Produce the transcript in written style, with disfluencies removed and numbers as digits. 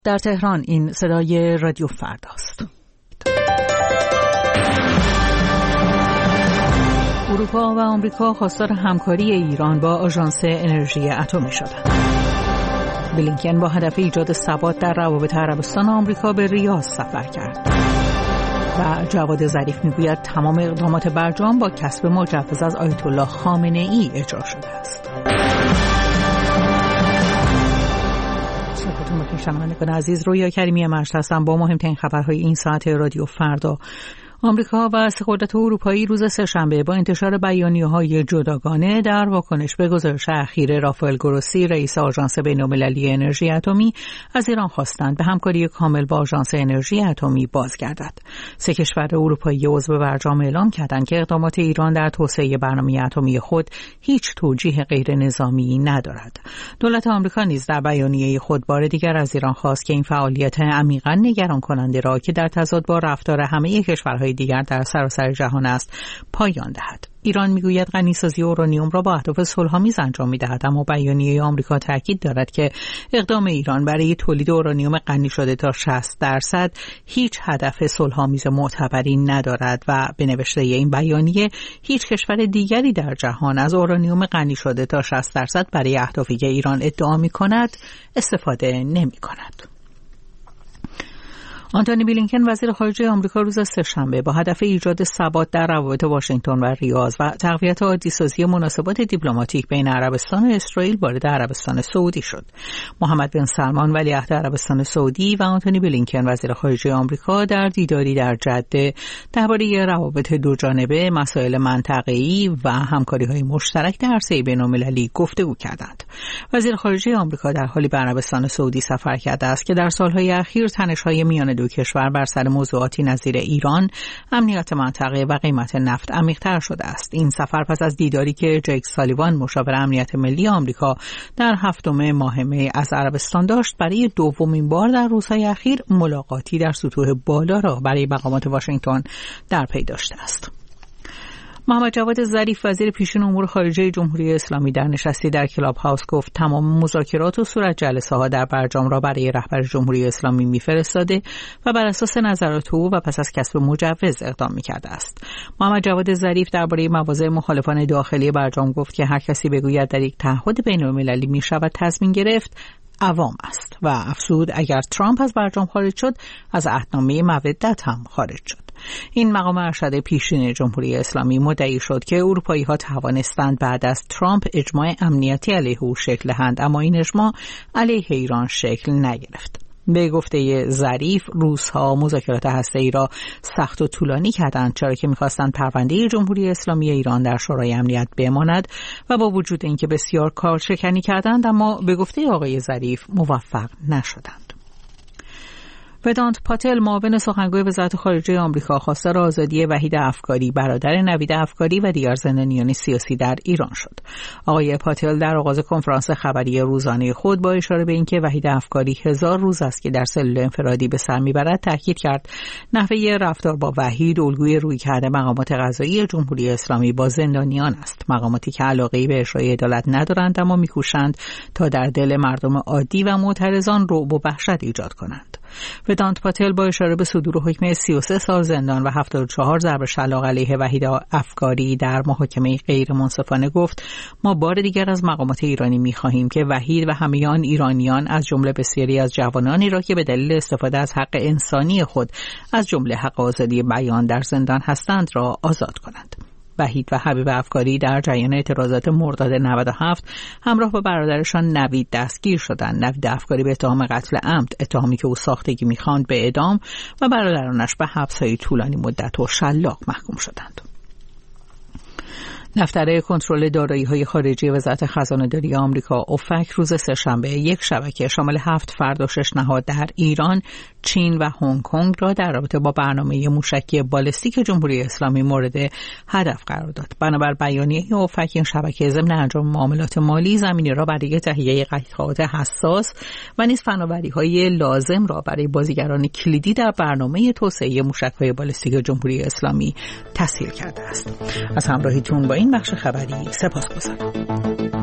در تهران این صدای رادیو فرداست. اروپا و آمریکا خواستار همکاری ایران با آژانس انرژی اتمی شدند. بلینکن با هدف ایجاد ثبات در روابط عربستان و آمریکا به ریاض سفر کرد. و جواد ظریف میگوید تمام اقدامات برجام با کسب مجوز از آیت الله خامنه ای اجرا شده است. سلام شنوندگان عزیز، رویا کریمی مشت هستم با مهمترین خبرهای این ساعت رادیو فردا. آمریکا و سه قدرت اروپایی روز سه‌شنبه با انتشار بیانیه‌های جداگانه در واکنش به گزارش اخیر رافائل گروسی رئیس آژانس بین‌المللی انرژی اتمی از ایران خواستند به همکاری کامل با آژانس انرژی اتمی بازگردد. سه کشور اروپایی عضو برجام اعلام کردند که اقدامات ایران در توسعه برنامه اتمی خود هیچ توجیه غیر نظامی ندارد. دولت آمریکا نیز در بیانیه خود بار دیگر از ایران خواست که این فعالیت عمیقاً نگران کننده را که در تضاد با رفتار همه کشورهای دیگر در سراسر جهان است پایان دهد. ایران میگوید غنیسازی اورانیوم را با اهداف صلح‌آمیز انجام می‌دهد، اما بیانیه آمریکا تاکید دارد که اقدام ایران برای تولید اورانیوم غنی شده تا 60% هیچ هدف صلح‌آمیز معتبری ندارد و به نوشته این بیانیه هیچ کشور دیگری در جهان از اورانیوم غنی شده تا 60% برای اهدافی که ایران ادعا می‌کند استفاده نمی‌کند. آنتونی بلینکن وزیر خارجه آمریکا روز سه‌شنبه با هدف ایجاد ثبات در روابط واشنگتن و ریاض و تقویت عادی‌سازی مناسبات دیپلماتیک بین عربستان و اسرائیل وارد عربستان سعودی شد. محمد بن سلمان ولیعهد عربستان سعودی و آنتونی بلینکن وزیر خارجه آمریکا در دیداری در جده درباره روابط دوجانبه، مسائل منطقه‌ای و همکاری‌های مشترک در عرصه بین‌المللی گفتگو کردند. وزیر خارجه آمریکا در حالی به عربستان سعودی سفر کرده است که در سال‌های اخیر تنش‌های میان دو کشور بر سر موضوعاتی نظیر ایران، امنیت منطقه و قیمت نفت عمیق‌تر شده است. این سفر پس از دیداری که جیک سالیوان مشاور امنیت ملی آمریکا در 7 ماه می از عربستان داشت، برای دومین بار در روزهای اخیر ملاقاتی در سطوح بالا را برای مقامات واشنگتن در پی داشته است. محمد جواد ظریف وزیر پیشین امور خارجه جمهوری اسلامی در نشستی در کلاب هاوس گفت تمام مذاکرات و صورت جلسه ها در برجام را برای رهبر جمهوری اسلامی میفرستاده و بر اساس نظرات او و پس از کسب مجوز اقدام میکرده است. محمد جواد ظریف درباره مواضع مخالفان داخلی برجام گفت که هر کسی بگوید در یک تعهد بین‌المللی میشود تضمین گرفت عوام است و افزود اگر ترامپ از برجام خارج شد از عهدنامه مودت هم خارج شد. این مقام ارشد پیشین جمهوری اسلامی مدعی شد که اروپایی‌ها توانستند بعد از ترامپ اجماع امنیتی علیه او شکل دهند، اما این اجماع علیه ایران شکل نگرفت. به گفته ظریف روس‌ها مذاکرات هسته‌ای را سخت و طولانی کردند، چرا که می‌خواستند پرونده جمهوری اسلامی ایران در شورای امنیت بماند و با وجود اینکه بسیار کارشکنی کردند اما به گفته آقای ظریف موفق نشدند. ودانت پاتل معاون سخنگوی وزارت خارجه آمریکا خواستار آزادی وحید افکاری برادر نوید افکاری و دیگر زندانیان سیاسی در ایران شد. آقای پاتل در آغاز کنفرانس خبری روزانه خود با اشاره به اینکه وحید افکاری 1000 روز است که در سلول انفرادی به سر میبرد تاکید کرد نحوه رفتار با وحید الگوی رویکرد مقامات قضایی جمهوری اسلامی با زندانیان است، مقاماتی که علاقه‌ای به اجرای عدالت ندارند اما میکوشند تا در دل مردم عادی و معترضان رعب و وحشت ایجاد کنند. ودانت پاتل با اشاره به صدور حکم 33 سال زندان و 74 ضرب شلاق علیه وحید افکاری در محاکمه غیر منصفانه گفت ما بار دیگر از مقامات ایرانی می‌خواهیم که وحید و همه آن ایرانیان از جمله بسیاری از جوانانی را که به دلیل استفاده از حق انسانی خود از جمله حق آزادی بیان در زندان هستند را آزاد کنند. وحید و حبیب افکاری در جریان اعتراضات مرداد 97 همراه با برادرشان نوید دستگیر شدند. نوید افکاری به اتهام قتل عمد، اتهامی که او ساختگی می‌خواند، به اعدام و برادرانش به حبس‌های طولانی مدت و شلاق محکوم شدند. دفتر کنترل دارایی‌های خارجی وزارت خزانه‌داری آمریکا اوفک روز سه‌شنبه یک شبکه شامل 7 فرد و 6 نهاد در ایران، چین و هنگ کنگ را در رابطه با برنامه موشکی بالستیک جمهوری اسلامی مورد هدف قرار داد. بنابر بیانیه اوفک این شبکه ضمن انجام معاملات مالی زمینی را برای تهیه قطعات حساس و نیز فناوری‌های لازم را برای بازیگران کلیدی در برنامه توسعه موشک‌های بالستیک جمهوری اسلامی تسهیل کرده است. از همراهیتون با این بخش خبری سپاسگزارم.